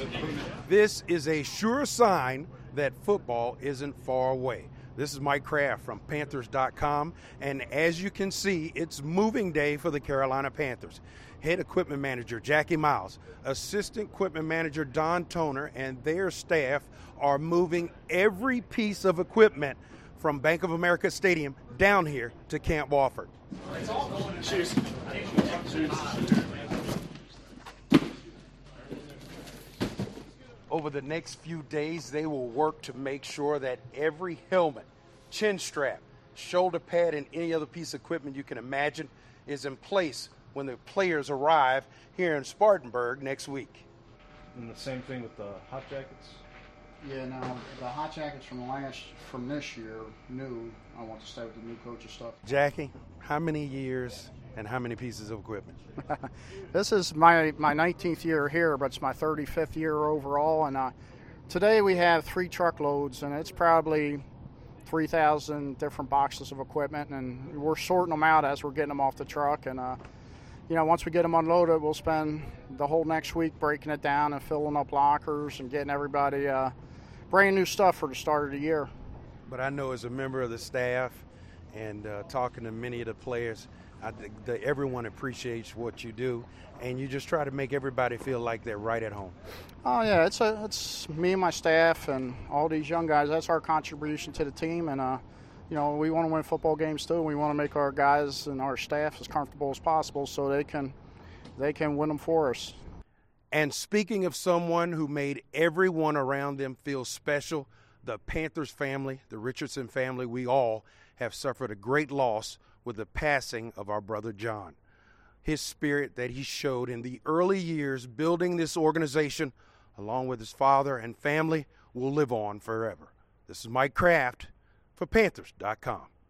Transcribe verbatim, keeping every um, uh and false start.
This is a sure sign that football isn't far away. This is Mike Kraft from Panthers dot com, and as you can see, it's moving day for the Carolina Panthers. Head equipment manager Jackie Miles, assistant equipment manager Don Toner, and their staff are moving every piece of equipment from Bank of America Stadium down here to Camp Wofford. Cheers. Cheers. Over the next few days, they will work to make sure that every helmet, chin strap, shoulder pad, and any other piece of equipment you can imagine is in place when the players arrive here in Spartanburg next week. And the same thing with the hot jackets? Yeah, now the hot jackets from last, from this year, new. I want to stay with the new coach's stuff. Jackie, how many years and how many pieces of equipment? This is my, my nineteenth year here, but it's my thirty-fifth year overall. And uh, today we have three truckloads, and it's probably three thousand different boxes of equipment. And we're sorting them out as we're getting them off the truck. And, uh, you know, once we get them unloaded, we'll spend the whole next week breaking it down and filling up lockers and getting everybody uh, brand new stuff for the start of the year. But I know as a member of the staff and uh, talking to many of the players, I think that everyone appreciates what you do, and you just try to make everybody feel like they're right at home. Oh yeah, it's a, it's me and my staff and all these young guys. That's our contribution to the team, and uh, you know, we want to win football games too. We want to make our guys and our staff as comfortable as possible so they can they can win them for us. And speaking of someone who made everyone around them feel special, the Panthers family, the Richardson family, we all have suffered a great loss with the passing of our brother John. His spirit that he showed in the early years building this organization, along with his father and family, will live on forever. This is Mike Kraft for Panthers dot com.